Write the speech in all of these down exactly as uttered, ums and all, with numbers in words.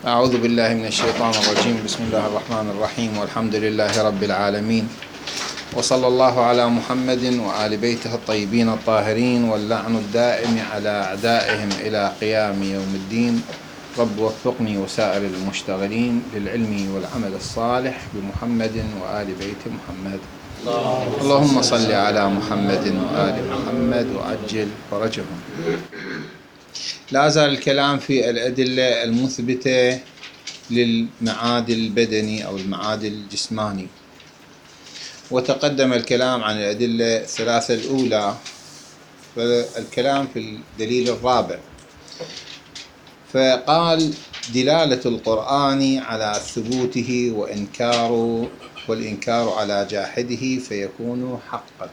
أعوذ بالله من الشيطان الرجيم. بسم الله الرحمن الرحيم، والحمد لله رب العالمين، وصلى الله على محمد وآل بيته الطيبين الطاهرين، واللعن الدائم على أعدائهم إلى قيام يوم الدين. رب وفقني وسائر المشتغلين للعلم والعمل الصالح بمحمد وآل بيت محمد. اللهم صل على محمد وآل محمد وعجل فرجهم. لا زال الكلام في الأدلة المثبتة للمعاد البدني أو المعاد الجسماني، وتقدم الكلام عن الأدلة الثلاثة الأولى، فالكلام في الدليل الرابع. فقال: دلالة القرآن على ثبوته وإنكاره والإنكار على جاحده فيكون حقا.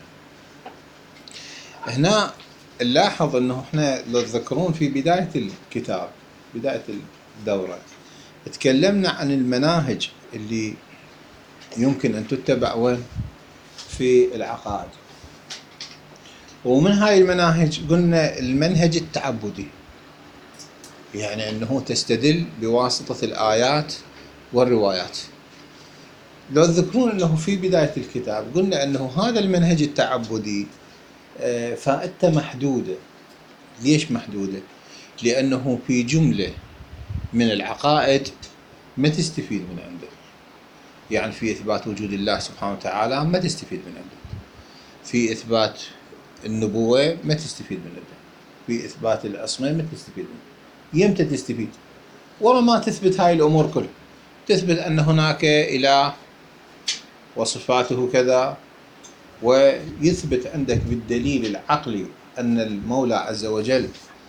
هنا نلاحظ أنه إحنا لو تذكرون في بداية الكتاب، بداية الدورة، تكلمنا عن المناهج اللي يمكن أن تتبع وين في العقائد، ومن هاي المناهج قلنا المنهج التعبدي، يعني أنه تستدل بواسطة الآيات والروايات. لو تذكرون أنه في بداية الكتاب قلنا أنه هذا المنهج التعبدي فائدته محدودة. ليش محدودة؟ لأنه في جملة من العقائد ما تستفيد من عنده، يعني في إثبات وجود الله سبحانه وتعالى ما تستفيد من عنده، في إثبات النبوة ما تستفيد من عنده، في إثبات العصمة ما تستفيد منه. يمتى تستفيد؟ ورا ما تثبت هاي الأمور كلها، تثبت أن هناك إله وصفاته كذا، ويثبت عندك بالدليل العقلي أن المولى عز وجل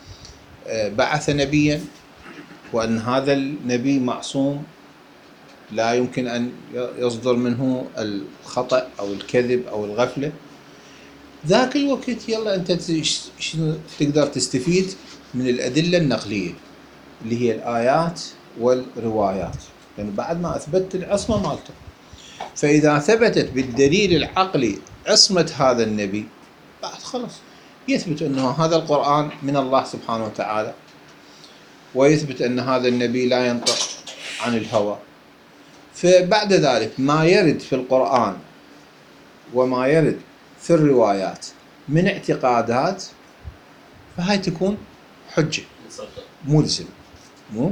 بعث نبيا، وأن هذا النبي معصوم لا يمكن أن يصدر منه الخطأ أو الكذب أو الغفلة. ذاك الوقت يلا أنت شنو تقدر تستفيد من الأدلة النقلية اللي هي الآيات والروايات، يعني بعد ما أثبتت العصمة مالته. فإذا ثبتت بالدليل العقلي عصمة هذا النبي، بعد خلص يثبت أنه هذا القرآن من الله سبحانه وتعالى، ويثبت أن هذا النبي لا ينطق عن الهوى. فبعد ذلك ما يرد في القرآن وما يرد في الروايات من اعتقادات، فهاي تكون حجة ملزم. مو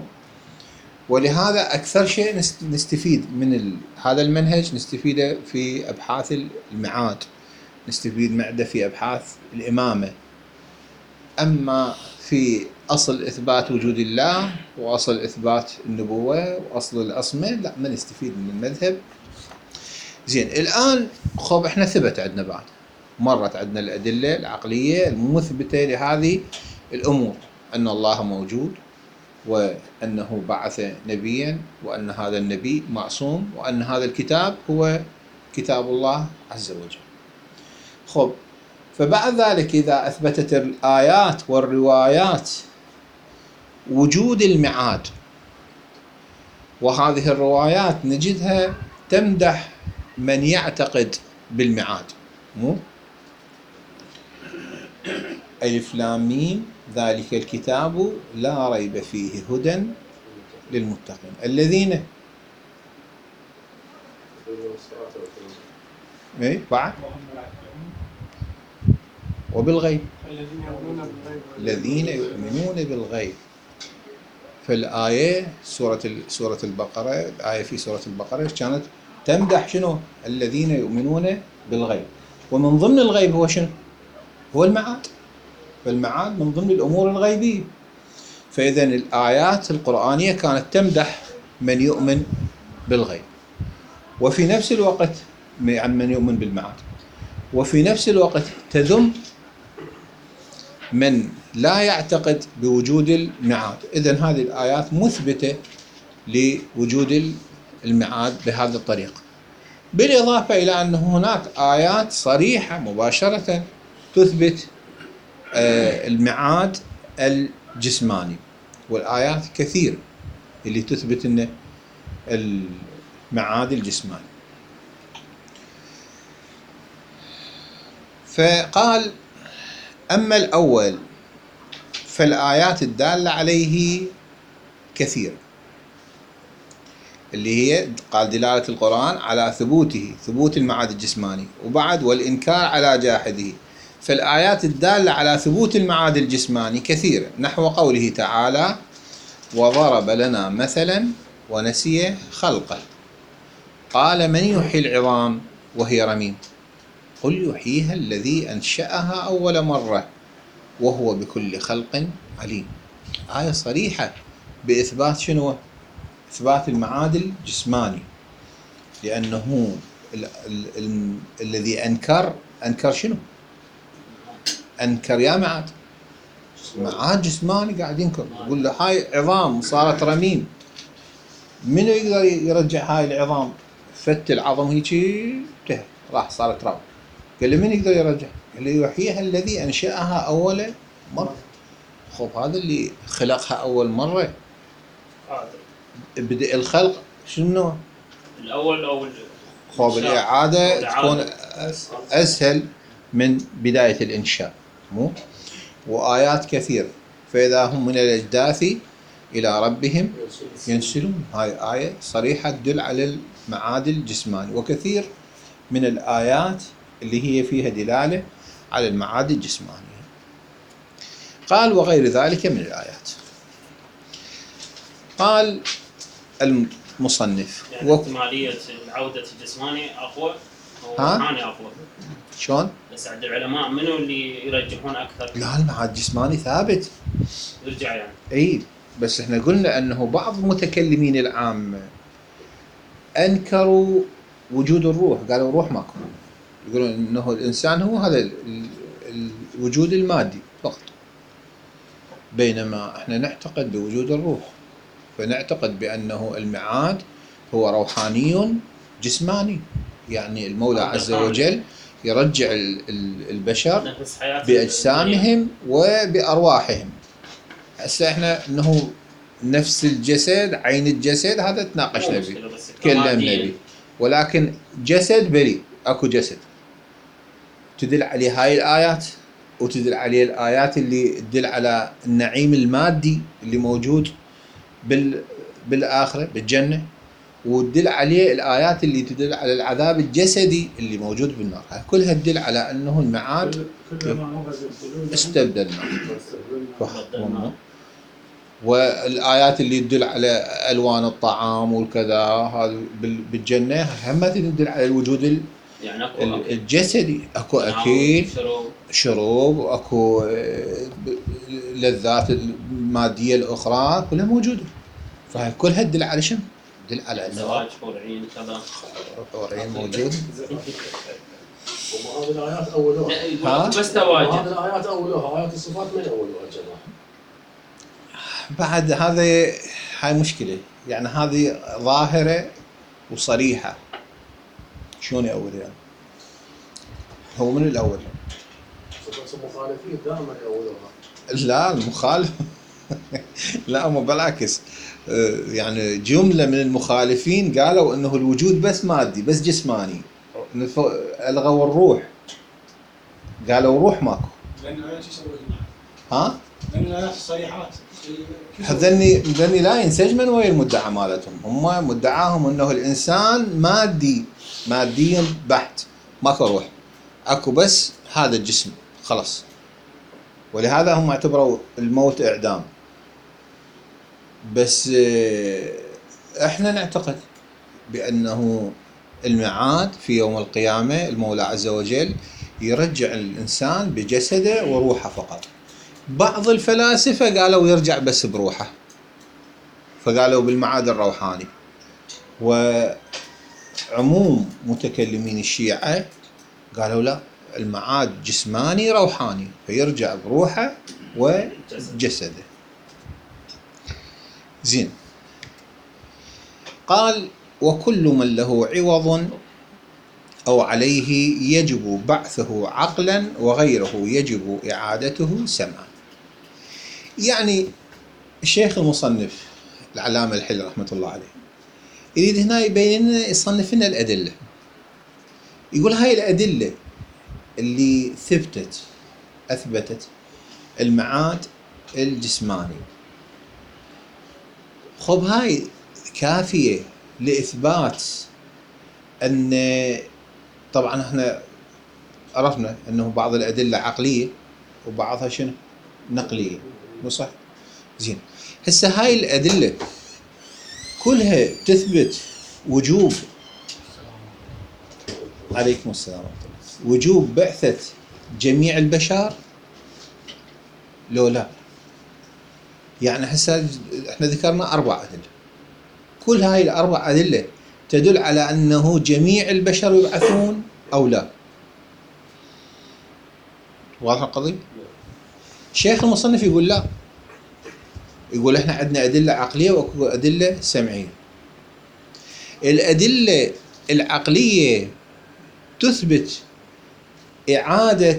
ولهذا أكثر شيء نستفيد من هذا المنهج نستفيده في أبحاث المعاد، نستفيد معده في أبحاث الإمامة. أما في أصل إثبات وجود الله وأصل إثبات النبوة وأصل العصمة لا، ما نستفيد من المذهب. زين، الآن خب إحنا ثبت عندنا، بعد مرت عندنا الأدلة العقلية المثبتة لهذه الأمور، أن الله موجود، وأنه بعث نبيا، وأن هذا النبي معصوم، وأن هذا الكتاب هو كتاب الله عز وجل. خب، فبعد ذلك إذا أثبتت الآيات والروايات وجود المعاد، وهذه الروايات نجدها تمدح من يعتقد بالمعاد، مو ألف لام ميم ذلك الكتاب لا ريب فيه هدى للمتقين الذين اي بعد وبالغيب، الذين يؤمنون بالغيب. فالآية سورة سورة البقرة، الآية في سورة البقرة كانت تمدح شنو؟ الذين يؤمنون بالغيب. ومن ضمن الغيب هو شنو؟ هو المعاد. فالمعاد من ضمن الأمور الغيبية. فإذا الآيات القرآنية كانت تمدح من يؤمن بالغيب، وفي نفس الوقت عن من يؤمن بالمعاد، وفي نفس الوقت تذم من لا يعتقد بوجود المعاد. إذن هذه الآيات مثبتة لوجود المعاد بهذه الطريقة، بالإضافة إلى أن هناك آيات صريحة مباشرة تثبت المعاد الجسماني، والآيات كثيرة اللي تثبت أن المعاد الجسماني. فقال: أما الأول فالآيات الدالة عليه كثيرة. اللي هي قال دلالة القرآن على ثبوته، ثبوت المعاد الجسماني، وبعد والإنكار على جاحده. فالآيات الدالة على ثبوت المعاد الجسماني كثيرة، نحو قوله تعالى: وضرب لنا مثلا ونسي خلقه قال من يحيي العظام وهي رميم قل يحييها الذي أنشأها أول مرة وهو بكل خلق عليم. آية صريحة بإثبات شنو؟ إثبات المعاد الجسماني، لأنه ال ال ال الذي أنكر أنكر شنو؟ أنكر يا معاد معاد جسماني قاعد ينكر، يقول له هاي عظام صارت رميم. منو يقدر يرجع هاي العظام؟ فت العظم هيجي انتهى راح صارت رمم. قال له من يقدر يرجع؟ قال له يحييها الذي أنشأها أول مرة. خب هذا اللي خلقها أول مرة بدء الخلق شنو؟ الأول أو خب الإعادة تكون أسهل من بداية الإنشاء، مو؟ وآيات كثيرة، فإذا هم من الأجداث إلى ربهم ينسلون. هاي آية صريحة تدل على المعاد الجسماني، وكثير من الآيات اللي هي فيها دلالة على المعاد الجسماني. قال وغير ذلك من الآيات. قال المصنف يعني احتمالية العودة الجسماني أقوى أو الروحاني أقوى. شلون؟ بس عند العلماء منو اللي يرجحون أكثر؟ لا المعاد الجسماني ثابت يرجع يعني. اي بس احنا قلنا انه بعض المتكلمين العامة انكروا وجود الروح، قالوا الروح ماكو، يقولون انه الانسان هو هذا الوجود المادي فقط، بينما احنا نعتقد بوجود الروح، فنعتقد بانه المعاد هو روحاني جسماني، يعني المولى عز وجل يرجع البشر باجسامهم وبارواحهم. هسه احنا انه نفس الجسد عين الجسد هذا تناقشنا به تكلمنا به، ولكن جسد بريء اكو جسد تدل عليه هاي الايات، وتدل عليه الايات اللي تدل على النعيم المادي اللي موجود بال بالاخره بالجنه، وتدل عليه الايات اللي تدل على العذاب الجسدي اللي موجود بالنار. هاي كلها تدل على انه المعاد استبدلنا. والآيات اللي تدل على ألوان الطعام والكذا هذا بالجنة هم تدل على الوجود يعني أكو الجسدي، اكو أكيد شروب واكو لذات المادية الأخرى كلها موجودة، فهي كلها تدل على شنو؟ تدل على زواج حور عين كذا، حور عين موجود. وهذه الآيات أولوها بس تواجد. هذه الآيات أولوها، آيات الصفات من أولوها الجماعة. بعد هذا هاي مشكلة، يعني هذه ظاهرة وصريحة، شلون يأول يعني؟ هو من الأول؟ صفات المخالفين دائما يأولوها. لا المخالف لا مو بالعكس، يعني جملة من المخالفين قالوا انه الوجود بس مادي بس جسماني، ألغوا الروح، قالوا روح ماكو. لأن الآيات يسوي ها؟ لأن الآيات الصريحات هذني هذني لا ينسجمن ويا المدعى مالتهم، هم مدعاهم انه الانسان مادي ماديا بحت، ماكو روح، اكو بس هذا الجسم خلاص، ولهذا هم اعتبروا الموت اعدام. بس احنا نعتقد بانه المعاد في يوم القيامة المولى عز وجل يرجع الانسان بجسده وروحه فقط. بعض الفلاسفة قالوا يرجع بس بروحه، فقالوا بالمعاد الروحاني، وعموم متكلمين الشيعة قالوا لا المعاد جسماني روحاني، فيرجع بروحه وجسده. زين. قال وكل من له عوض أو عليه يجب بعثه عقلا وغيره يجب إعادته سمعا. يعني الشيخ المصنف العلامة الحلي رحمة الله عليه يريد هنا يبين لنا يصنف لنا الأدلة، يقول هاي الأدلة اللي ثبتت أثبتت المعاد الجسماني، خب هاي كافية لإثبات أن طبعا احنا عرفنا أنه بعض الأدلة عقلية وبعضها شنو؟ نقلية، مو صح؟ زين، هسه هاي الأدلة كلها تثبت وجوب عليكم السلام وجوب بعثة جميع البشر لو لا؟ يعني هسه احنا ذكرنا أربع أدلة، كل هاي الأربع أدلة تدل على أنه جميع البشر يبعثون أو لا؟ واضح القضية؟ شيخ المصنف يقول لا، يقول احنا عندنا أدلة عقلية وأدلة سمعية. الأدلة العقلية تثبت إعادة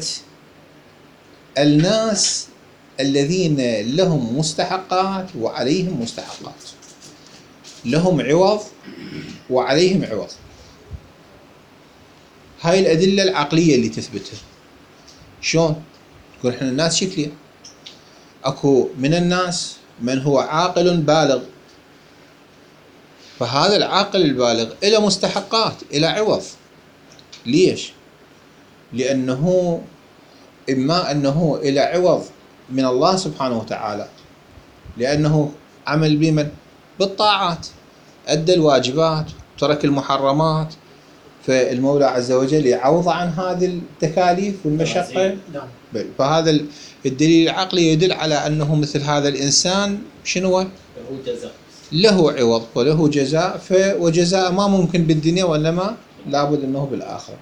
الناس الذين لهم مستحقات وعليهم مستحقات، لهم عوض وعليهم عوض. هاي الأدلة العقلية اللي تثبتها. شلون؟ تقول احنا الناس شكلية، اكو من الناس من هو عاقل بالغ، فهذا العاقل البالغ له مستحقات، له عوض. ليش؟ لأنه إما أنه له عوض من الله سبحانه وتعالى لأنه عمل بمن؟ بالطاعات، أدى الواجبات، ترك المحرمات، فالمولى عز وجل يعوض عن هذه التكاليف والمشقة. نعم. فهذا الدليل العقلي يدل على أنه مثل هذا الإنسان شنو؟ له جزاء، له عوض وله جزاء، وجزاء ما ممكن بالدنيا وإنما لابد أنه بالآخرة.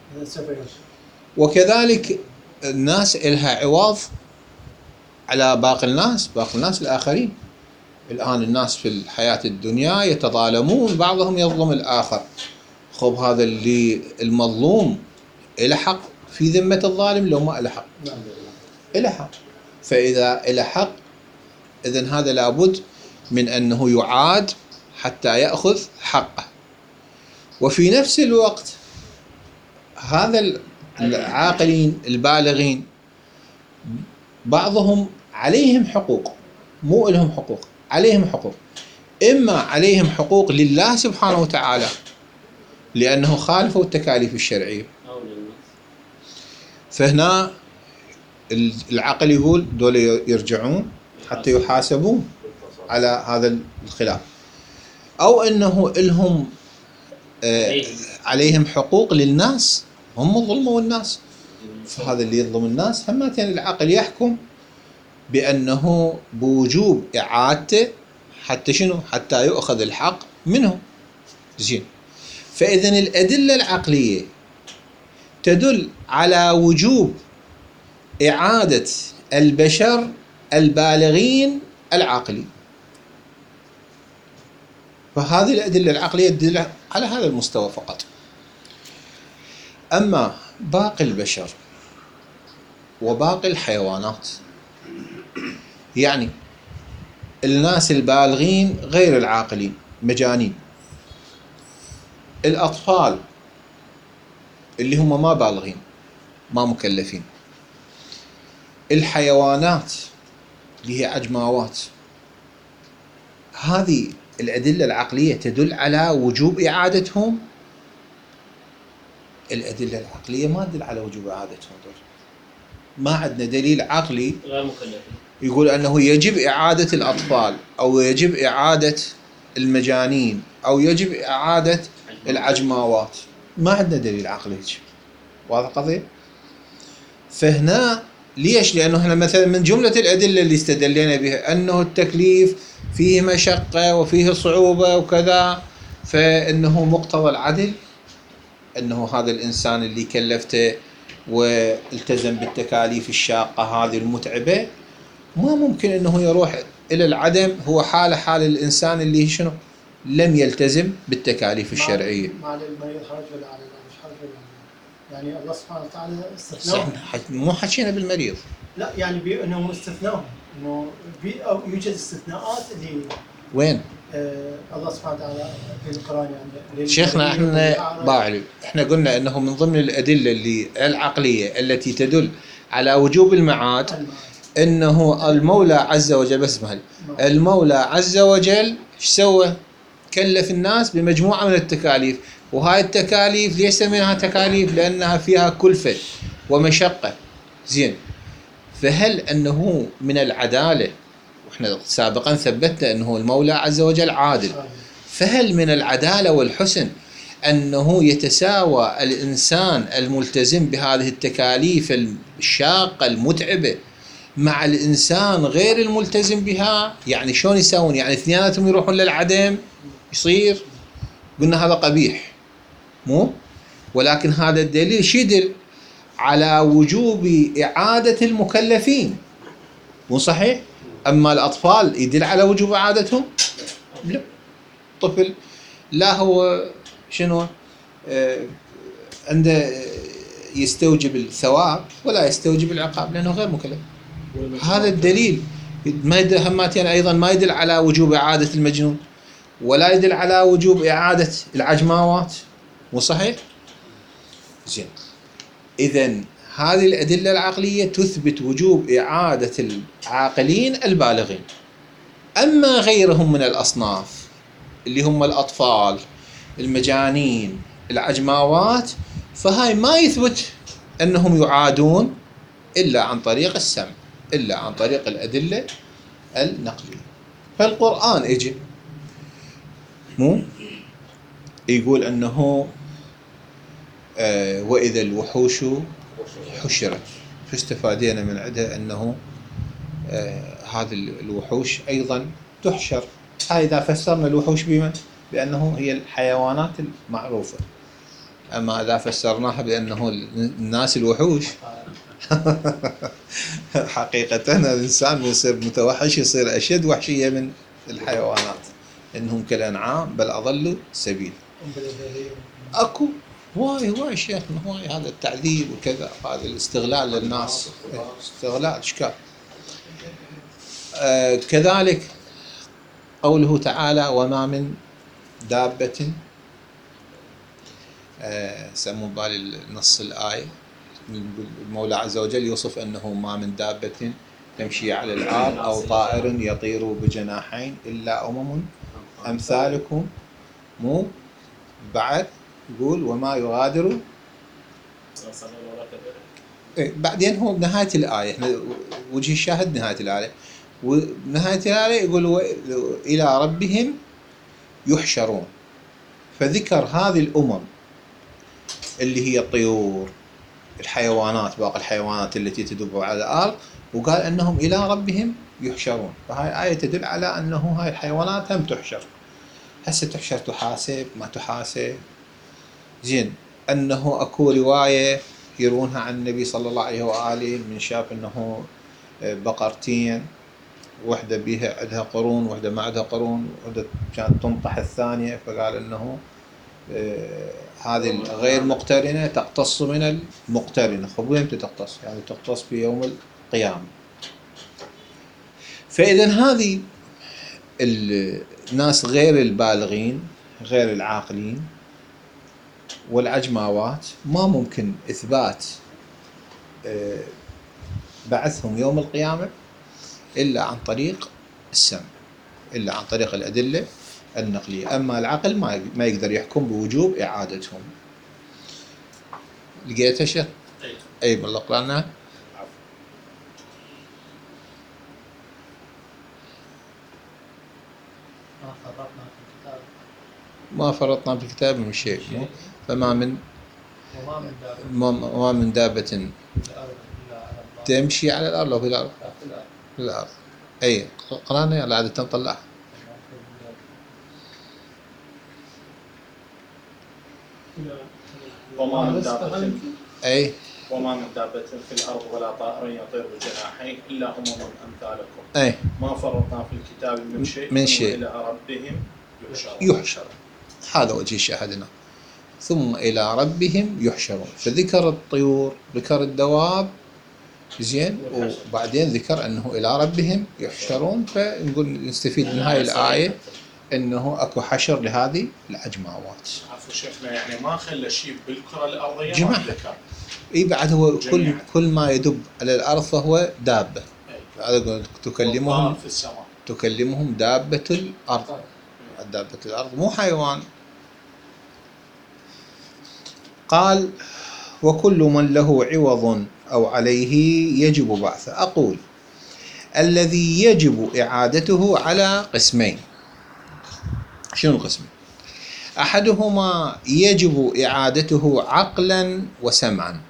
وكذلك الناس إلها عوض على باقي الناس، باقي الناس الآخرين. الآن الناس في الحياة الدنيا يتظالمون، بعضهم يظلم الآخر. خب هذا اللي المظلوم إله حق في ذمة الظالم لو ما إله حق؟ إله حق. فإذا إله حق إذن هذا لابد من أنه يعاد حتى يأخذ حقه. وفي نفس الوقت هذا العاقلين البالغين بعضهم عليهم حقوق، مو لهم حقوق، عليهم حقوق. إما عليهم حقوق لله سبحانه وتعالى لأنه خالفوا التكاليف الشرعية، فهنا العقل يقول دول يرجعون حتى يحاسبون على هذا الخلاف، أو أنه لهم آه عليهم حقوق للناس، هم ظلموا الناس، فهذا اللي يظلم الناس همتين العقل يحكم بأنه بوجوب إعادته حتى شنو؟ حتى يؤخذ الحق منه. زين، فإذن الأدلة العقلية تدل على وجوب إعادة البشر البالغين العاقلين، فهذه الأدلة العقلية تدل على هذا المستوى فقط. أما باقي البشر وباقي الحيوانات، يعني الناس البالغين غير العاقلين مجانين، الأطفال اللي هم ما بالغين ما مكلفين، الحيوانات اللي هي عجماوات، هذه الأدلة العقلية تدل على وجوب إعادتهم. الأدلة العقلية ما تدل على وجوب إعادتهم، ما عندنا دليل عقلي غير مكلفين يقول أنه يجب إعادة الأطفال أو يجب إعادة المجانين أو يجب إعادة العجماوات، ما عندنا دليل عقلي. واضح قضية؟ فهنا ليش؟ لأنه احنا مثلا من جملة الأدلة اللي استدلنا بها أنه التكليف فيه مشقة وفيه صعوبة وكذا، فإنه مقتضى العدل أنه هذا الإنسان اللي كلفته والتزم بالتكاليف الشاقة هذه المتعبة ما ممكن أنه يروح إلى العدم، هو حال حال الإنسان اللي شنو؟ لم يلتزم بالتكاليف الشرعية. ما على المريض حرج ولا على مش حرج ولا يعني الله سبحانه وتعالى استثناء. مو حكينا بالمريض، لا يعني بأنه استثناء، إنه في أو يوجد استثناءات اللي وين؟ آه الله سبحانه وتعالى في القرآن يعني. شيخنا احنا باعلي احنا قلنا انه من ضمن الادله اللي العقليه التي تدل على وجوب المعاد انه المولى عز وجل، بس مهل المولى عز وجل ايش سوى؟ كلف الناس بمجموعة من التكاليف، وهاي التكاليف ليش سميناها تكاليف؟ لأنها فيها كلفة ومشقة. زين، فهل أنه من العدالة، وإحنا سابقا ثبتنا أنه المولى عز وجل عادل، فهل من العدالة والحسن أنه يتساوى الإنسان الملتزم بهذه التكاليف الشاقة المتعبة مع الإنسان غير الملتزم بها؟ يعني شلون يساوون؟ يعني اثنيناتهم يروحون للعدم؟ يصير؟ قلنا هذا قبيح، مو؟ ولكن هذا الدليل شو يدل؟ على وجوب إعادة المكلفين، مو صحيح؟ أما الأطفال يدل على وجوب إعادتهم؟ لا، طفل لا هو شنو آه عنده يستوجب الثواب ولا يستوجب العقاب لأنه غير مكلف. هذا الدليل ما يدل هماتين أيضا ما يدل على وجوب إعادة المجنون ولا يدل على وجوب إعادة العجماوات، مو صحيح؟ زين، إذن هذه الأدلة العقلية تثبت وجوب إعادة العاقلين البالغين. أما غيرهم من الأصناف اللي هم الأطفال، المجانين، العجماوات، فهاي ما يثبت أنهم يعادون إلا عن طريق السمع، إلا عن طريق الأدلة النقلية. فالقرآن يجي مو يقول أنه آه وإذا الوحوش حشرت، فاستفادينا من عندها أنه آه هذه الوحوش أيضا تحشر. هاي إذا فسرنا الوحوش بما بأنه هي الحيوانات المعروفة، أما إذا فسرناها بأنه الناس الوحوش حقيقة الإنسان يصير متوحش، يصير أشد وحشية من الحيوانات، إنهم كالأنعام بل أضلوا سبيل. أكو هواي هواي شيخ هواي هذا التعذيب وكذا، هذا الاستغلال للناس، استغلال إشكال. آه كذلك قوله تعالى وما من دابة، آه سموا بالي نص الآية، المولى عز وجل يوصف أنه ما من دابة تمشي على الأرض أو طائر يطير بجناحين إلا أمم أمثالكم، مو بعد يقول وما يغادر إيه بعدين هو بنهاية الآية، وجه الشاهد نهاية الآية، ونهاية الآية يقول إلى ربهم يحشرون، فذكر هذه الأمم اللي هي الطيور، الحيوانات، باقي الحيوانات التي تدب على الأرض، وقال أنهم إلى ربهم يحشرون. فهاي آية تدل على أنه هاي الحيوانات هم تحشر. هسه تحشر تحاسب ما تحاسب. زين، أنه أكو رواية يروونها عن النبي صلى الله عليه وآله من شاف أنه بقرتين، وحدة بيها عندها قرون وحدة ما عندها قرون، وحدة كانت تنطح الثانية، فقال أنه آه هذه الغير مقترنة تقتص من المقترنة. خب وين تقتص؟ يعني تقتص في يوم القيامة. فإذا هذه الناس غير البالغين غير العاقلين والعجماوات ما ممكن إثبات آه بعثهم يوم القيامة إلا عن طريق السمع، إلا عن طريق الأدلة النقلية. أما العقل ما ما يقدر يحكم بوجوب إعادتهم. لقيتها شيخ؟ أي بالله قرأنا. ما فرطنا في الكتاب من شيء، فما من ما من دابة تمشي على الأرض أو في الأرض في الأرض. أي قرأنا يلا عادة نطلعها. وما من دابة أي وما من دابة في الأرض ولا طائر يطير بجناحين إلا أمم أمثالكم أي ما فرطنا في الكتاب من شيء من شيء إلى ربهم يحشرون. يحشر، هذا وجه شاهدنا. ثم إلى ربهم يحشرون، فذكر الطيور ذكر الدواب زين، وبعدين ذكر أنه إلى ربهم يحشرون. فنقول نستفيد من هاي الآية أنه أكو حشر لهذه العجماوات. عفوا شيخنا، يعني ما خلى شيء بالكرة الأرضية جمع. ما ذكر. إي بعد هو كل جميعا. كل ما يدب على الأرض فهو دابة. هذا تكلمهم في السماء تكلمهم دابة الأرض. دابة الأرض مو حيوان. قال وكل من له عوض أو عليه يجب بعثه. أقول الذي يجب إعادته على قسمين. شنو القسم؟ أحدهما يجب إعادته عقلا وسمعا،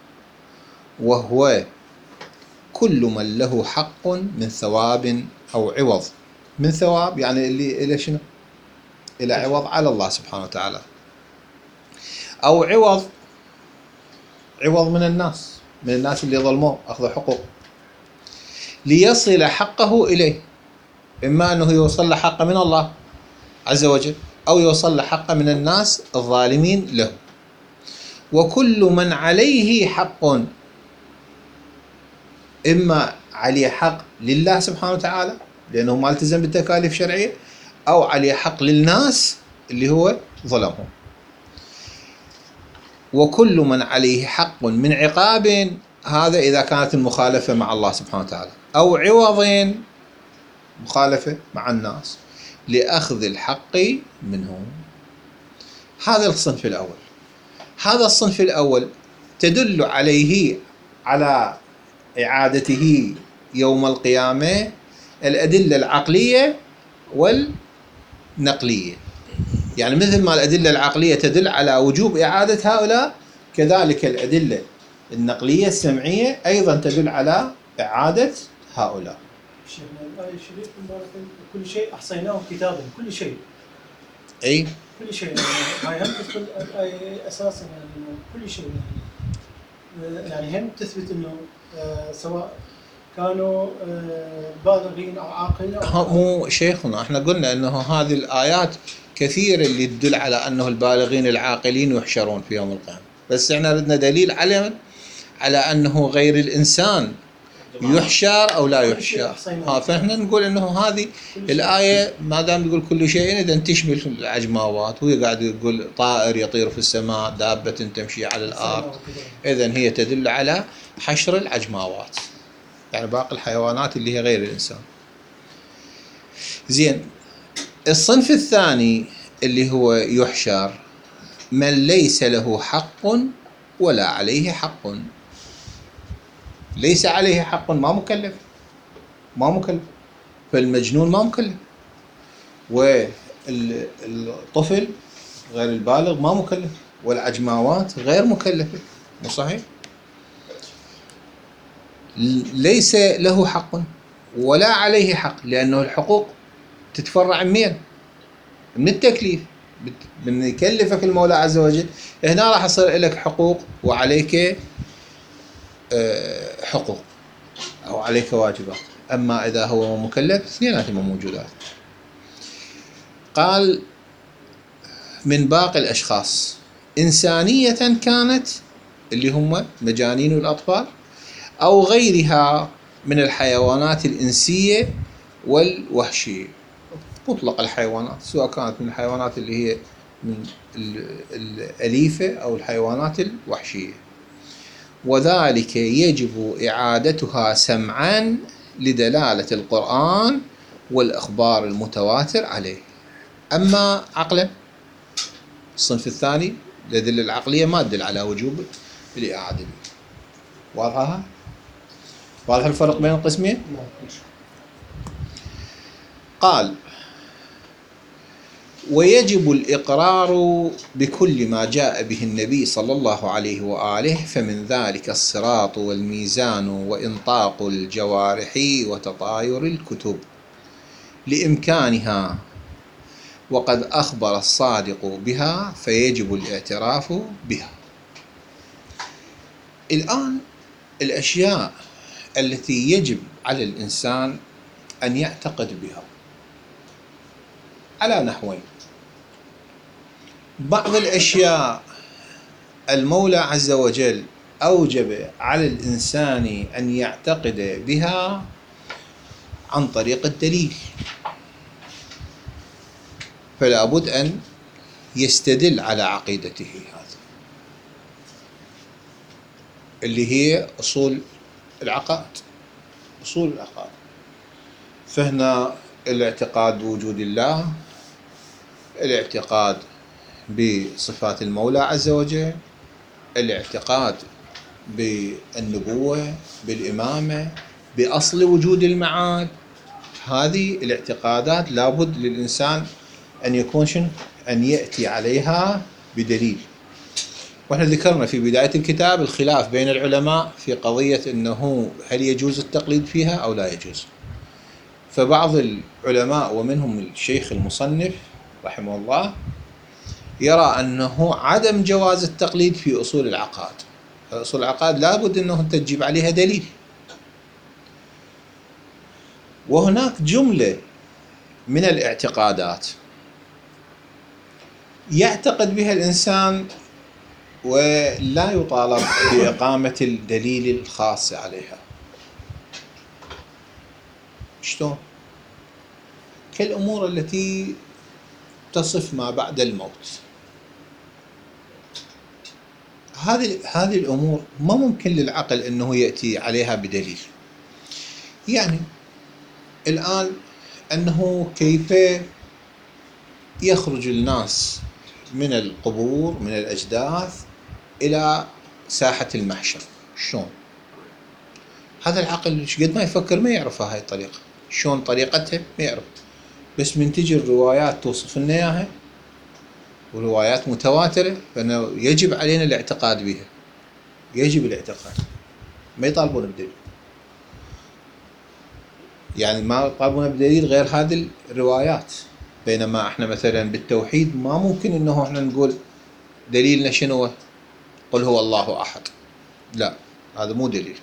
وهو كل من له حق من ثواب أو عوض. من ثواب يعني اللي إلى شنو؟ إلى عوض على الله سبحانه وتعالى، أو عوض عوض من الناس، من الناس اللي ظلموه أخذوا حقوق، ليصل حقه إليه. إما أنه يوصل له حقه من الله عز وجل، أو يوصل له حقه من الناس الظالمين له. وكل من عليه حق، إما عليه حق لله سبحانه وتعالى لأنه ما التزم بالتكاليف الشرعية، أو عليه حق للناس اللي هو ظلمهم. وكل من عليه حق من عقاب، هذا إذا كانت المخالفة مع الله سبحانه وتعالى، أو عوض مخالفة مع الناس لأخذ الحق منهم. هذا الصنف الأول. هذا الصنف الأول تدل عليه على إعادته يوم القيامة الأدلة العقلية والنقلية. يعني مثل ما الأدلة العقلية تدل على وجوب إعادة هؤلاء، كذلك الأدلة النقلية السمعية أيضا تدل على إعادة هؤلاء. شيخنا الآية الشريفة مباركة كل شيء أحصيناه كتابا، كل شيء. أي كل شيء يعني هاي هم تدخل الآية أساسا يعني كل شيء يعني, يعني هم تثبت إنه آه سواء كانوا آه بالغين أو عاقلين. مو شيخنا احنا قلنا انه هذه الآيات كثيرة اللي تدل على انه البالغين العاقلين يحشرون في يوم القيامة، بس احنا ردنا دليل على على انه غير الانسان يحشر او لا يحشر. ها فاحنا نقول انه هذه الآية ما دام يقول كل شيء اذا تشمل العجماوات، وهي قاعد يقول طائر يطير في السماء، دابة تمشي على الارض، اذا هي تدل على حشر العجماوات، يعني باقي الحيوانات اللي هي غير الانسان. زين، الصنف الثاني اللي هو يحشر من ليس له حق ولا عليه حق. ليس عليه حق ما مكلف، ما مكلف، فالمجنون ما مكلف، والطفل غير البالغ ما مكلف، والعجماوات غير مكلفة. مو صحيح؟ ليس له حق ولا عليه حق، لأنه الحقوق تتفرع منين؟ من التكليف. من يكلفك المولى عز وجل هنا راح يصير لك حقوق وعليك حقوق أو عليك واجبات. أما إذا هو مكلف اثنيناتهما موجودات. قال من باقي الأشخاص إنسانية كانت اللي هم مجانين الأطفال، أو غيرها من الحيوانات الإنسية والوحشية. مطلق الحيوانات سواء كانت من الحيوانات اللي هي من الأليفة أو الحيوانات الوحشية، وذلك يجب إعادتها سمعا لدلالة القرآن والأخبار المتواتر عليه. أما عقلا الصنف الثاني الأدلة العقلية ما تدل على وجوب الإعادة. واضحة؟ واضح الفرق بين القسمين؟ قال ويجب الإقرار بكل ما جاء به النبي صلى الله عليه وآله، فمن ذلك الصراط والميزان وإنطاق الجوارح وتطاير الكتب لإمكانها، وقد أخبر الصادق بها فيجب الاعتراف بها. الآن الأشياء التي يجب على الإنسان أن يعتقد بها على نحوين. بعض الأشياء المولى عز وجل أوجب على الإنسان أن يعتقد بها عن طريق الدليل، فلا بد أن يستدل على عقيدته هذا اللي هي أصول العقائد. أصول العقائد فهنا الاعتقاد بوجود الله، الاعتقاد بصفات المولى عز وجل، الاعتقاد بالنبوة، بالإمامة، بأصل وجود المعاد. هذه الاعتقادات لابد للإنسان أن يكون شنو؟ أن يأتي عليها بدليل. وإحنا ذكرنا في بداية الكتاب الخلاف بين العلماء في قضية أنه هل يجوز التقليد فيها أو لا يجوز. فبعض العلماء ومنهم الشيخ المصنف رحمه الله يرى أنه عدم جواز التقليد في أصول العقائد. أصول العقائد لابد أنه أنت تجيب عليها دليل. وهناك جملة من الاعتقادات يعتقد بها الإنسان ولا يطالب بإقامة الدليل الخاص عليها. شلون؟ كالأمور التي تصف ما بعد الموت. هذه هذه الأمور ما ممكن للعقل أنه يأتي عليها بدليل. يعني الآن أنه كيف يخرج الناس من القبور من الأجداث إلى ساحة المحشر، شلون؟ هذا العقل قد ما يفكر ما يعرف هاي الطريقة، شلون طريقتها ما يعرف. بس من تجي الروايات توصف لنا إياها، وروايات متواترة، فإنه يجب علينا الاعتقاد بها. يجب الاعتقاد، ما يطالبون بدليل. يعني ما يطالبون بدليل غير هذه الروايات. بينما احنا مثلا بالتوحيد ما ممكن انه احنا نقول دليلنا شنو؟ قل هو الله احد. لا، هذا مو دليل.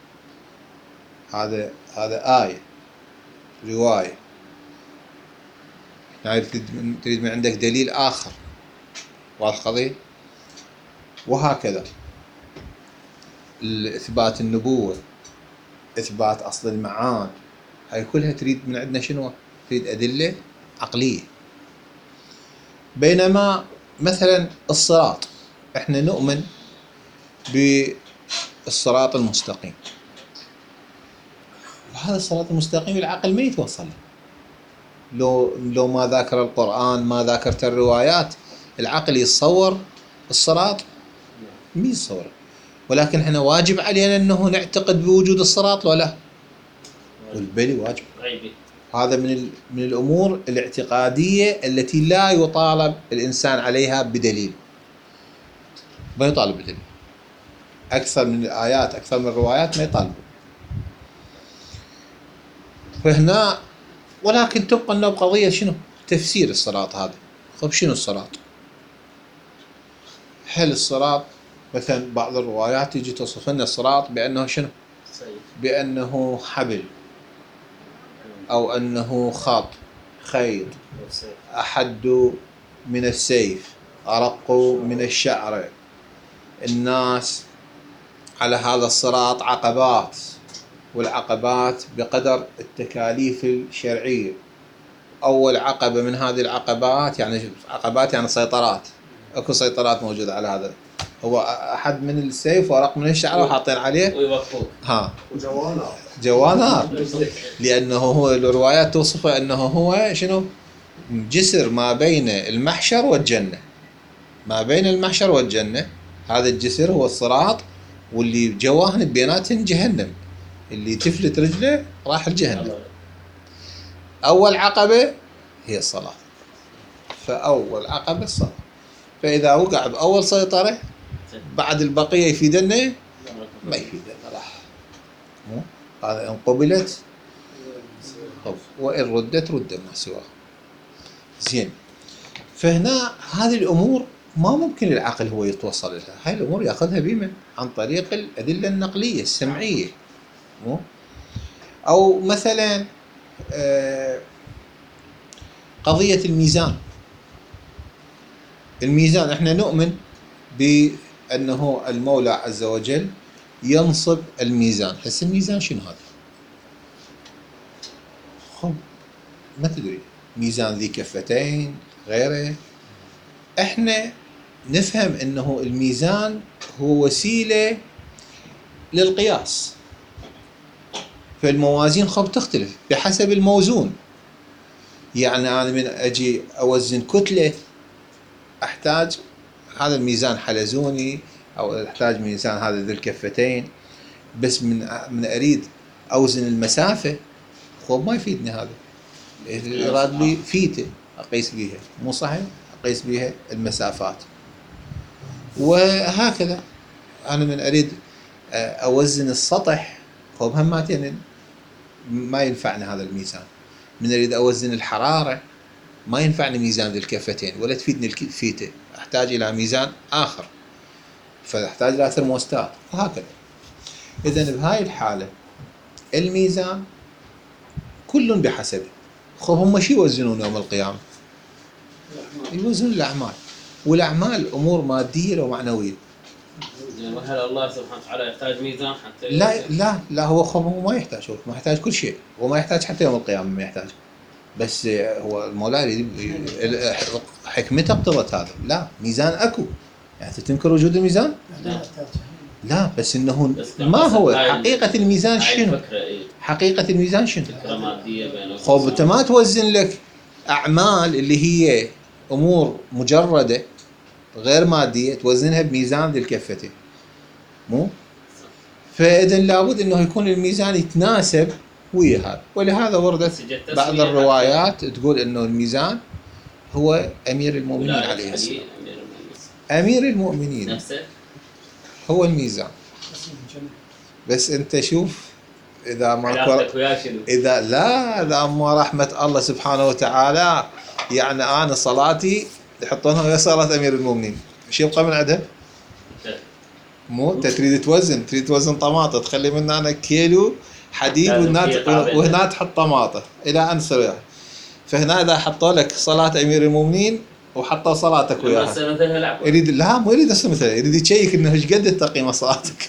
هذا هذا آية، رواية. يعني تريد من عندك دليل آخر. واضح قضية؟ وهكذا إثبات النبوة، إثبات أصل المعاد، هاي كلها تريد من عندنا شنو؟ تريد أدلة عقلية. بينما مثلا الصراط، احنا نؤمن بالصراط المستقيم، وهذا الصراط المستقيم العقل ما يتوصل له. لو لو ما ذاكر القرآن، ما ذاكرت الروايات، العقل يتصور الصراط؟ مين يتصور؟ ولكن احنا واجب علينا انه نعتقد بوجود الصراط ولا لا؟ والبلي واجب. هذا من من الامور الاعتقاديه التي لا يطالب الانسان عليها بدليل. ما يطالب بدليل. اكثر من الايات، اكثر من الروايات ما يطالبوا. فهنا ولكن تبقى لنا قضيه شنو؟ تفسير الصراط هذا. طيب شنو الصراط؟ هل الصراط مثلا بعض الروايات تجي تصف لنا الصراط بانه شنو؟ بانه حبل، أو أنه خط، خيط، أحد من السيف، أرق من الشعر. الناس على هذا الصراط عقبات، والعقبات بقدر التكاليف الشرعية. أول عقبة من هذه العقبات، يعني عقبات يعني سيطرات، أكو سيطرات موجودة على هذا. هو أحد من السيف وأرق من الشعر وحاطين عليه ويوقفوك. ها وجوانات جوانات، لأنه هو الروايات توصفه أنه هو شنو؟ جسر ما بين المحشر والجنة. ما بين المحشر والجنة هذا الجسر هو الصراط، واللي جواهن بيناتهم جهنم، اللي تفلت رجله راح الجهنم. أول عقبة هي الصلاة، فأول عقبة الصلاة. فإذا وقع بأول سيطرة بعد البقية يفيدنا؟ ما يفيدنا، راح. هذا إن قبلت وإن ردت رد ما سواه. زين. فهنا هذه الأمور ما ممكن العقل هو يتوصل لها. هاي الأمور يأخذها بمن؟ عن طريق الأدلة النقلية السمعية. أو مثلا قضية الميزان. الميزان احنا نؤمن بأنه المولى عز وجل ينصب الميزان. هسه الميزان شنو هذا؟ خب ما تدري، ميزان ذي كفتين غيره. احنا نفهم انه الميزان هو وسيلة للقياس، فالموازين خب تختلف بحسب الموزون. يعني أنا من أجي أوزن كتلة أحتاج هذا الميزان حلزوني، أو أحتاج ميزان هذا ذي الكفتين. بس من من أريد أوزن المسافة، خب ما يفيدني هذا. يراد لي فيته أقيس بيها، مو صحيح؟ أقيس بيها المسافات. وهكذا أنا من أريد أوزن السطح، خب هماتين ما ينفعني هذا الميزان. من أريد أوزن الحرارة ما ينفعني ميزان ذي الكفتين ولا تفيدني الفيته، أحتاج إلى ميزان آخر، فأحتاج إلى ثرموستات وهكذا. إذن بهاي الحالة الميزان كل بحسبه. خب هم شو يوزنون يوم القيامة؟ يوزنون الأعمال، والأعمال أمور مادية ومعنوية. وهل الله سبحانه وتعالى يحتاج ميزان حتى لا لا لا هو خب هو ما يحتاج، هو ما يحتاج كل شيء، هو ما يحتاج حتى يوم القيامة ما يحتاج. بس هو المولى يريد حكمته اقتضت هذا. لا ميزان اكو، يعني تنكر وجود الميزان؟ لا لا، بس انه ما هو حقيقة الميزان شنو؟ حقيقة الميزان شنو؟ خب انت ما توزن لك اعمال اللي هي امور مجردة غير مادية توزنها بميزان ذي الكفتين، مو؟ فاذا لابد انه يكون الميزان يتناسب ويا هذا. ولهذا وردت بعض الروايات تقول انه الميزان هو امير المؤمنين عليه السلام. امير المؤمنين نفسه هو الميزان. بس انت شوف اذا ما اذا لا اذا ما رحمة الله سبحانه وتعالى، يعني انا صلاتي يحطونها ويا صلاة امير المؤمنين، ايش يبقى من عندها؟ مو انت تريد توزن، تريد توزن طماطة تخلي من انا كيلو حديد وهنا وهنا تحط طماطة الى ان تسويها. فهنا اذا حطوا لك صلاة امير المؤمنين وحطوا صلاتك وياها، يريد لا مو يريد هسه مثلا يريد يشيك انه ايش قد تقيمه صلاتك.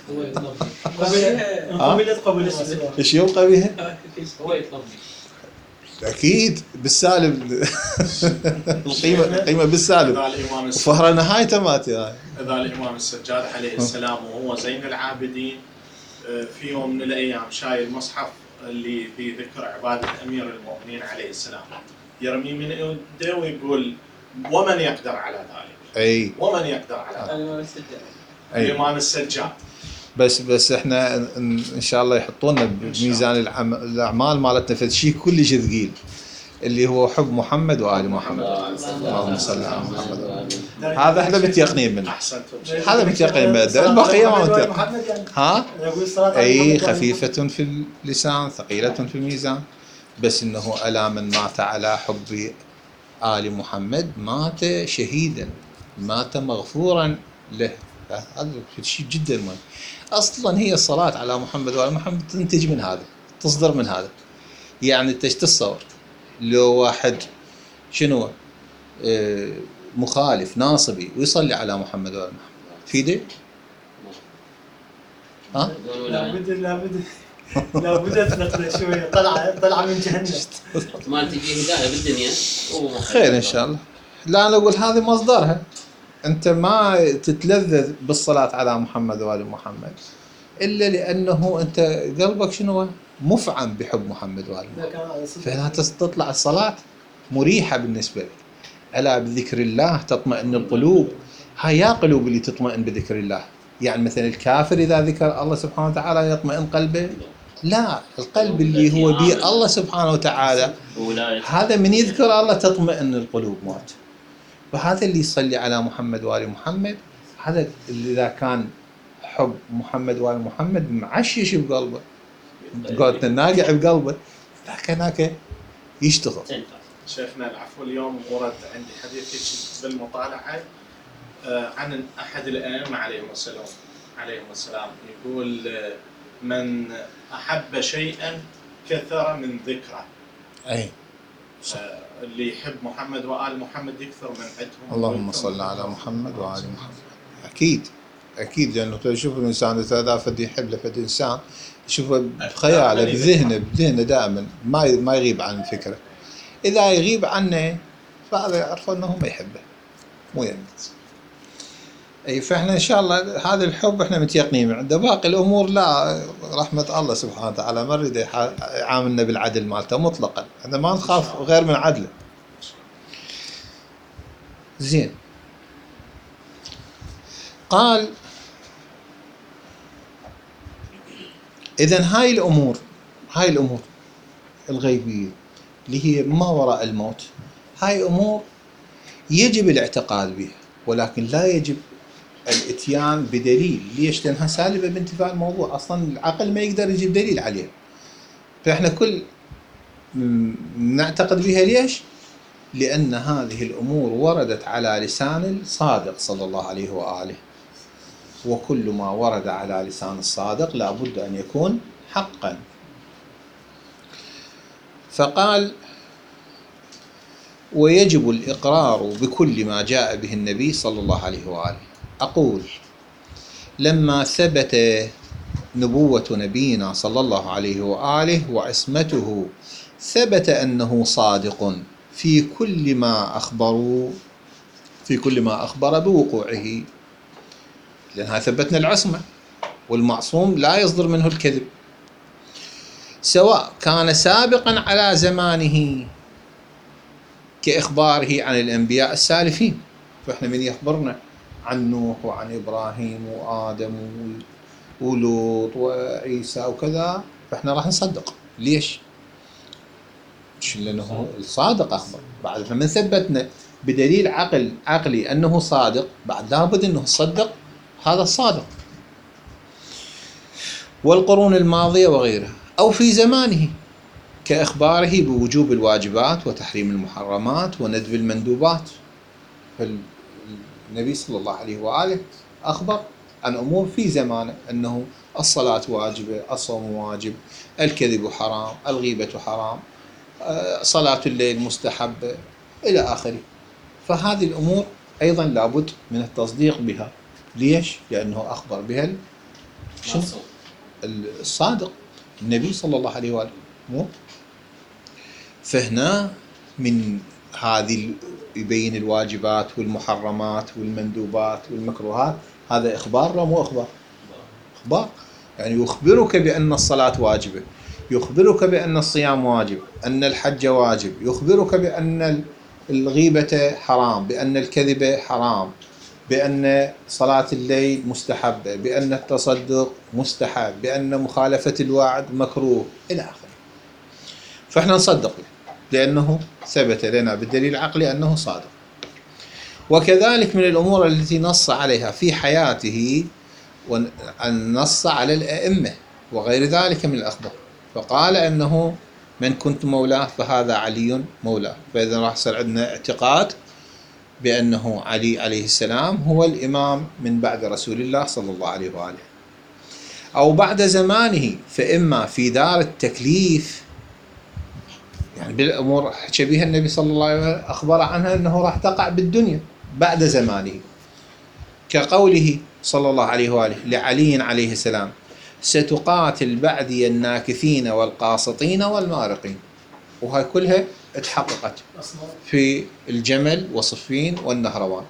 قبلت قبل ايش يبقى بها؟ هو يطلب اكيد بالسالب. القيمه القيمه بالسالب، وفهر نهايته مات. اذا الامام السجاد عليه السلام وهو زين العابدين في يوم من الايام شايل المصحف اللي في ذكر عباده امير المؤمنين عليه السلام، يرمي من يده ويقول ومن يقدر على ذلك؟ اي ومن يقدر على ذلك؟ الامام السجاد. الامام السجاد. بس بس احنا ان شاء الله يحطونا بميزان الاعمال مالتنا في شيء كلش ثقيل اللي هو حب محمد وآل محمد. اللهم صل على محمد. هذا احنا متيقنين منه، هذا متيقنين منه، البقيه ما متيقن. ها اي خفيفه في اللسان ثقيله في الميزان. بس انه الا من مات على حب آل محمد مات شهيدا، مات مغفورا له. هذا شيء جدا مهم. اصلا هي الصلاه على محمد وآل محمد تنتج من هذا، تصدر من هذا. يعني انت ايش تتصور لو واحد شنو اه مخالف ناصبي ويصلي على محمد وآل محمد تفيده؟ ها؟ لابد لابد لابد تنقله شويه، طلعه طلعه من جهنم. ما تجي هدايه بالدنيا خير ان شاء الله. لا انا اقول هذه مصدرها، انت ما تتلذذ بالصلاه على محمد وآل محمد الا لانه انت قلبك شنو مفعم بحب محمد وآل محمد، فهنا تطلع الصلاه مريحه بالنسبه لك. الا بذكر الله تطمئن القلوب. هاي يا قلوب اللي تطمئن بذكر الله. يعني مثلا الكافر اذا ذكر الله سبحانه وتعالى يطمئن قلبه؟ لا، القلب اللي هو به الله سبحانه وتعالى هذا من يذكر الله تطمئن القلوب مات. فهذا اللي يصلي على محمد وآل محمد، هذا اللي اذا كان حب محمد وآل محمد معشش بقلبه، قلت الناقع بقلبه، لكن هناك يشتغل. شيخنا العفو، اليوم ورد عندي حديث بالمطالعه عن احد الائمه عليهم السلام عليهم السلام يقول من احب شيئا كثر من ذكره. اي اللي يحب محمد وآل محمد يكثر من عدهم. اللهم صل على محمد وآل محمد. اكيد اكيد، لانه تشوف الانسان اذا فد يحب لفد انسان يشوفه بخياله بذهنه بذهنه دائما ما ما يغيب عن الفكره. اذا يغيب عنه فهذا يعرف انه ما يحبه، مو يمت. اي فاحنا ان شاء الله هذا الحب احنا متيقنين عنده، باقي الامور لا، رحمه الله سبحانه وتعالى ما يريد يعاملنا بالعدل مالته مطلقا، احنا ما نخاف غير من عدله. زين، قال اذا هاي الامور هاي الامور الغيبيه اللي هي ما وراء الموت، هاي امور يجب الاعتقاد بها، ولكن لا يجب الاتيان بدليل. ليش؟ لانها سالبه بانتفاء الموضوع، اصلا العقل ما يقدر يجيب دليل عليها. فاحنا كل نعتقد بها. ليش؟ لان هذه الامور وردت على لسان الصادق صلى الله عليه واله، وكل ما ورد على لسان الصادق لا بد ان يكون حقا. فقال ويجب الإقرار بكل ما جاء به النبي صلى الله عليه وآله. أقول لما ثبت نبوة نبينا صلى الله عليه وآله وعصمته، ثبت أنه صادق في كل ما أخبروا في كل ما أخبر بوقوعه، لأنها ثبتنا العصمة، والمعصوم لا يصدر منه الكذب، سواء كان سابقا على زمانه كإخباره عن الأنبياء السالفين. فإحنا من يخبرنا عن نوح وعن إبراهيم وآدم ولوط وعيسى وكذا، فإحنا راح نصدق. ليش؟ لأنه الصادق أخبر. بعد من ثبتنا بدليل عقل عقلي أنه صادق، بعد لابد أنه صدق هذا الصادق. والقرون الماضية وغيرها، أو في زمانه كإخباره بوجوب الواجبات وتحريم المحرمات وندب المندوبات. فالنبي صلى الله عليه وآله أخبر عن أمور في زمانه، أنه الصلاة واجبة، الصوم واجب، الكذب حرام، الغيبة حرام، صلاة الليل مستحبة إلى آخره. فهذه الأمور أيضا لابد من التصديق بها. ليش؟ لأنه أخبر بها الصادق النبي صلى الله عليه وآله. مو فهنا من هذه يبين الواجبات والمحرمات والمندوبات والمكروهات، هذا إخبار لا مو إخبار؟ إخبار، يعني يخبرك بأن الصلاة واجبة، يخبرك بأن الصيام واجب، أن الحج واجب، يخبرك بأن الغيبة حرام، بأن الكذب حرام، بأن صلاة الليل مستحبة، بأن التصدق مستحب، بأن مخالفة الوعد مكروه إلى آخره. فإحنا نصدق لأنه ثبت لنا بالدليل العقلي أنه صادق. وكذلك من الأمور التي نص عليها في حياته، ونص على الأئمة وغير ذلك من الأخبار، فقال أنه من كنت مولاه فهذا علي مولاه. فإذا راح يصير عندنا اعتقاد بأنه علي عليه السلام هو الإمام من بعد رسول الله صلى الله عليه وآله، أو بعد زمانه، فإما في دار التكليف، يعني بالأمور حكى بها النبي صلى الله عليه وسلم أخبر عنها أنه راح تقع بالدنيا بعد زمانه، كقوله صلى الله عليه وآله لعلي عليه السلام ستقاتل بعدي الناكثين والقاسطين والمارقين. وهاي كلها اتحققت في الجمل وصفين والنهروان.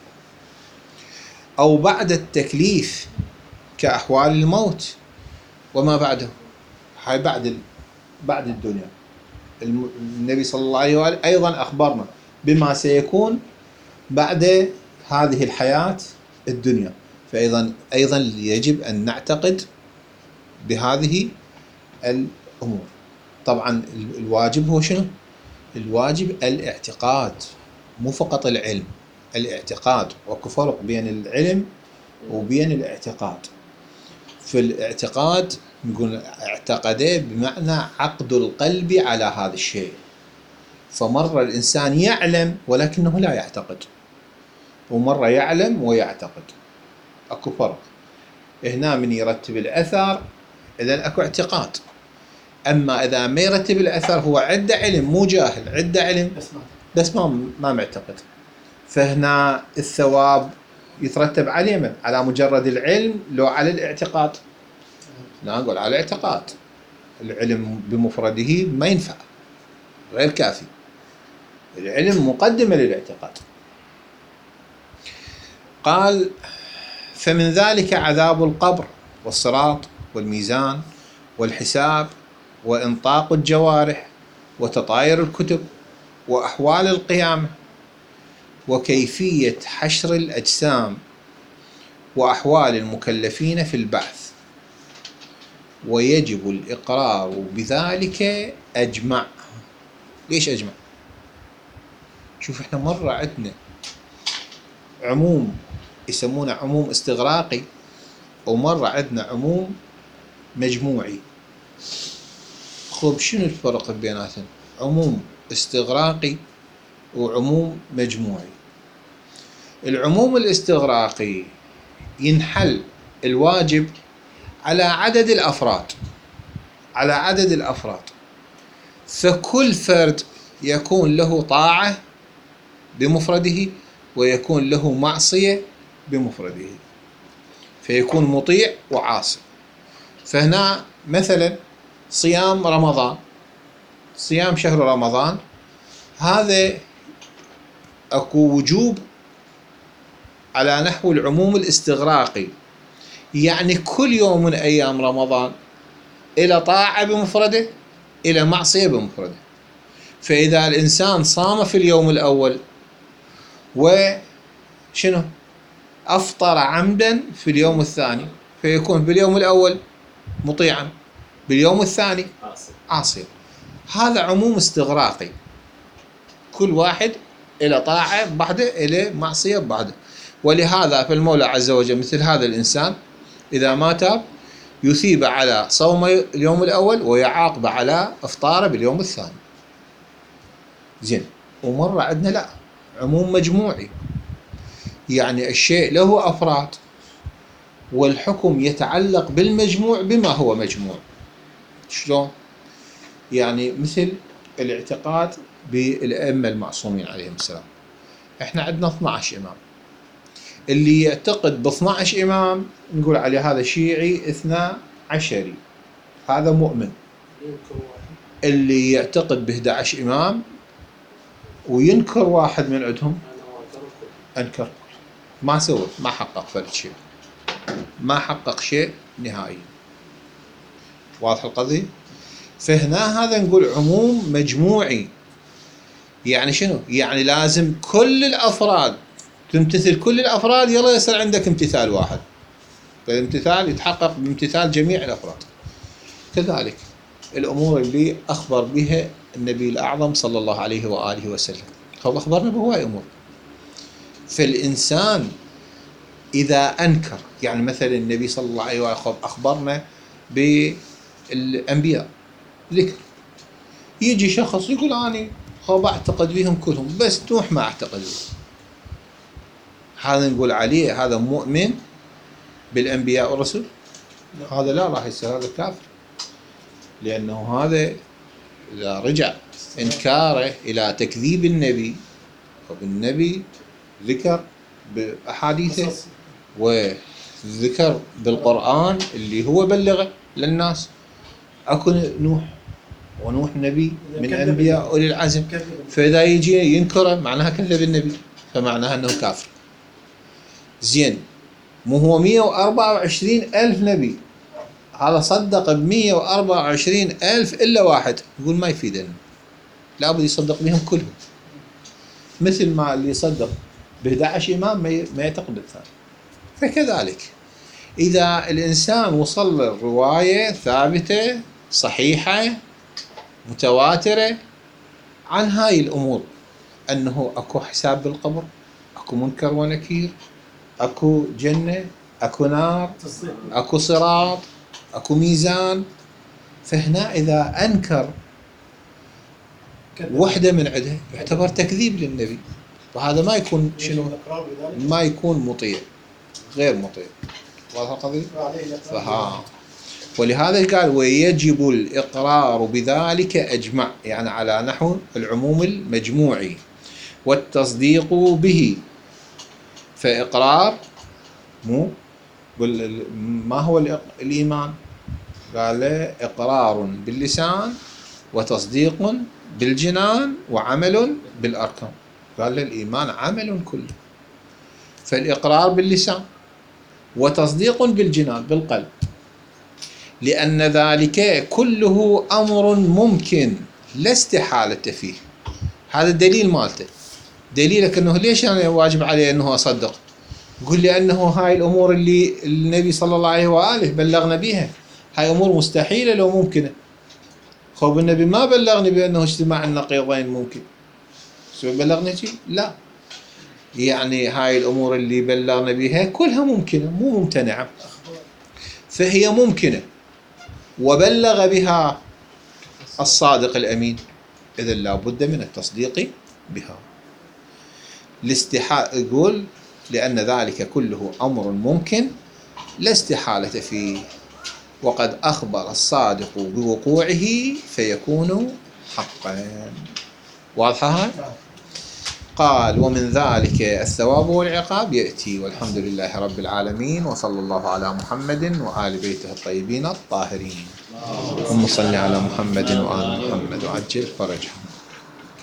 أو بعد التكليف كأحوال الموت وما بعده، هاي بعد بعد الدنيا. النبي صلى الله عليه وآله أيضا أخبرنا بما سيكون بعد هذه الحياة الدنيا. فأيضا أيضا يجب أن نعتقد بهذه الأمور. طبعا الواجب هو شنو؟ الواجب الاعتقاد، مو فقط العلم، الاعتقاد. وكفرق بين العلم وبين الاعتقاد. في الاعتقاد نقول اعتقده بمعنى عقد القلب على هذا الشيء. فمرة الإنسان يعلم ولكنه لا يعتقد، ومرة يعلم ويعتقد. أكو فرق. هنا من يرتب الأثر إذن أكو اعتقاد. أما إذا ما يرتب الأثر هو عنده علم، مو جاهل، عنده علم بس ما ما معتقد، فهنا الثواب يترتب عليه من؟ على مجرد العلم لو على الاعتقاد؟ لا، نقول على الاعتقاد. العلم بمفرده ما ينفع، غير كافي. العلم مقدمة للاعتقاد. قال فمن ذلك عذاب القبر والصراط والميزان والحساب وإنطاق الجوارح وتطاير الكتب وأحوال القيامة وكيفية حشر الأجسام وأحوال المكلفين في البعث، ويجب الإقرار بذلك أجمع. ليش أجمع؟ شوف احنا مرة عندنا عموم يسمونه عموم استغراقي، ومرة عندنا عموم مجموعي. خب شنو الفرق بيناتهم؟ عموم استغراقي وعموم مجموعي. العموم الاستغراقي ينحل الواجب على عدد الأفراد، على عدد الأفراد، فكل فرد يكون له طاعة بمفرده ويكون له معصية بمفرده، فيكون مطيع وعاصي. فهنا مثلا صيام رمضان، صيام شهر رمضان هذا اكو وجوب على نحو العموم الاستغراقي، يعني كل يوم من ايام رمضان الى طاعة بمفرده الى معصية بمفرده. فاذا الانسان صام في اليوم الاول وشنو افطر عمدا في اليوم الثاني، فيكون باليوم الاول مطيعا، باليوم الثاني عاصيا. هذا عموم استغراقي، كل واحد إلى طاعة بعده إلى معصية بعده. ولهذا فالمولى عز وجل مثل هذا الإنسان إذا ما تاب يثيب على صوم اليوم الأول ويعاقب على إفطاره باليوم الثاني. زين. ومرة عندنا لا، عموم مجموعي، يعني الشيء له أفراد والحكم يتعلق بالمجموع بما هو مجموع. شلون؟ يعني مثل الاعتقاد بالأئمة المعصومين عليهم السلام. احنا عندنا اثنا عشر إمام، اللي يعتقد ب اثنا عشر إمام نقول عليه هذا شيعي اثنا عشري، هذا مؤمن. اللي يعتقد ب احد عشر إمام وينكر واحد من عندهم أنكر، ما سوى، ما حقق فرد شيء، ما حقق شيء نهائي. واضح القضية؟ فهنا هذا نقول عموم مجموعي. يعني شنو؟ يعني لازم كل الأفراد تمتثل، كل الأفراد يلا يصير عندك امتثال واحد، فالامتثال يتحقق بامتثال جميع الأفراد. كذلك الأمور اللي أخبر بها النبي الأعظم صلى الله عليه وآله وسلم، هو أخبرنا بهواي أمور. فالإنسان إذا أنكر، يعني مثلا النبي صلى الله عليه وآله أخبرنا بالأنبياء ذكر، يجي شخص يقول أنا هو أعتقد بهم كلهم بس نوح ما أعتقد بهم، هذا نقول عليه هذا مؤمن بالأنبياء والرسل؟ هذا لا، راح يصير هذا كافر، لأنه هذا إذا رجع إنكاره إلى تكذيب النبي، فالنبي ذكر بأحاديثه وذكر بالقرآن اللي هو بلغه للناس. أكو نوح، ونوح نبي من أنبياء أولي العزم، فإذا يجي ينكره معناها كذب النبي، فمعناها أنه كافر. زين، مو هو مئة وأربعة وعشرين ألف نبي، هذا صدق ب مئة وأربعة وعشرين ألف إلا واحد، يقول ما يفيدنا، لابد يصدق بهم كلهم، مثل ما اللي يصدق ب احد عشر إمام ما يعتقد بالثاني. فكذلك إذا الإنسان وصل للرواية ثابتة صحيحة متواترة عن هاي الأمور، أنه أكو حساب بالقبر، أكو منكر ونكير، أكو جنة، أكو نار، أكو صراط، أكو ميزان، فهنا إذا أنكر وحدة من عده يعتبر تكذيب للنبي، وهذا ما يكون شنو؟ ما يكون مطيع، غير مطيع. واضح القضية؟ فها ولهذا قال ويجب الإقرار بذلك أجمع، يعني على نحو العموم المجموعي، والتصديق به. فإقرار مو ما هو الإيمان؟ قال إقرار باللسان وتصديق بالجنان وعمل بالأركان. قال الإيمان عمل كله، فالإقرار باللسان وتصديق بالجنان بالقلب، لأن ذلك كله أمر ممكن لا استحالة فيه. هذا الدليل مالته. دليلك أنه ليش أنا واجب عليه أنه أصدق؟ قل لي أنه هاي الأمور اللي النبي صلى الله عليه وآله بلغنا بها هاي أمور مستحيلة لو ممكنة. خب النبي ما بلغني بأنه اجتماع النقيضين ممكن، شو بلغني شيء؟ لا. يعني هاي الأمور اللي بلغنا بها كلها ممكنة مو ممتنعة، فهي ممكنة وبلغ بها الصادق الأمين، إذن لا بد من التصديق بها. الاستحالة يقول لأن ذلك كله أمر ممكن لا استحالة فيه، وقد أخبر الصادق بوقوعه فيكون حقا. واضحة هاي؟ قال ومن ذلك الثواب والعقاب يأتي. والحمد لله رب العالمين، وصلى الله على محمد وآل بيته الطيبين الطاهرين. اللهم صل على محمد وآل محمد وعجل فرجهم.